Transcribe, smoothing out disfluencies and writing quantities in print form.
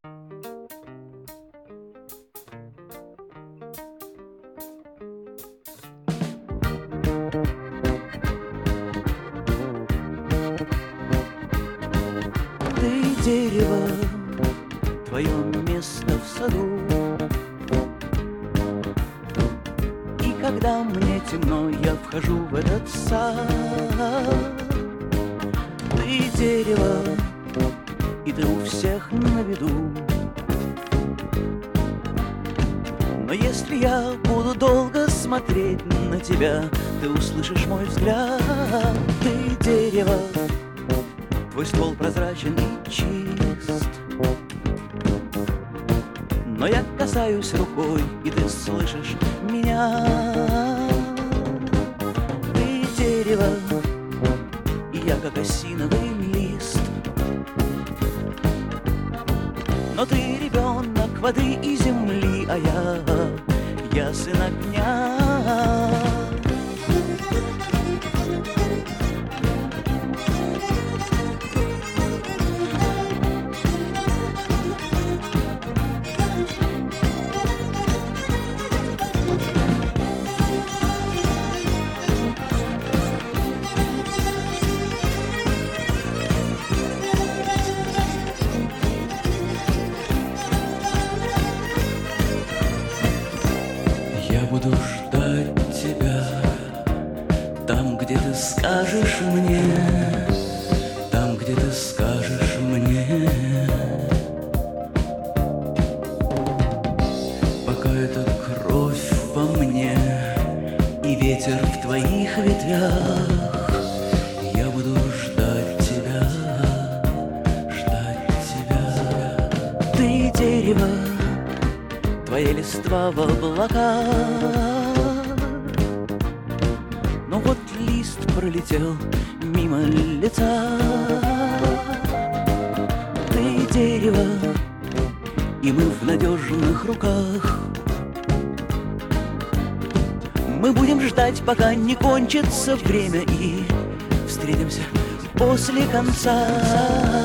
Ты дерево, твое место в саду. И когда мне темно, я вхожу в этот сад. Ты дерево, и ты у всех на виду. Но если я буду долго смотреть на тебя, ты услышишь мой взгляд. Ты дерево, твой ствол прозрачен и чист. Но я касаюсь рукой, и ты слышишь меня. Ты дерево, и я как осиновый лист. Но ты ребенок воды и земли, а я сын огня. Я буду ждать тебя там, где ты скажешь мне, там, где ты скажешь мне. Пока эта кровь во мне и ветер в твоих ветвях, я буду ждать тебя, ждать тебя. Ты дерево, твоя листва в облаках. Но вот лист пролетел мимо лица. Ты дерево, и мы в надежных руках. Мы будем ждать, пока не кончится время, и встретимся после конца.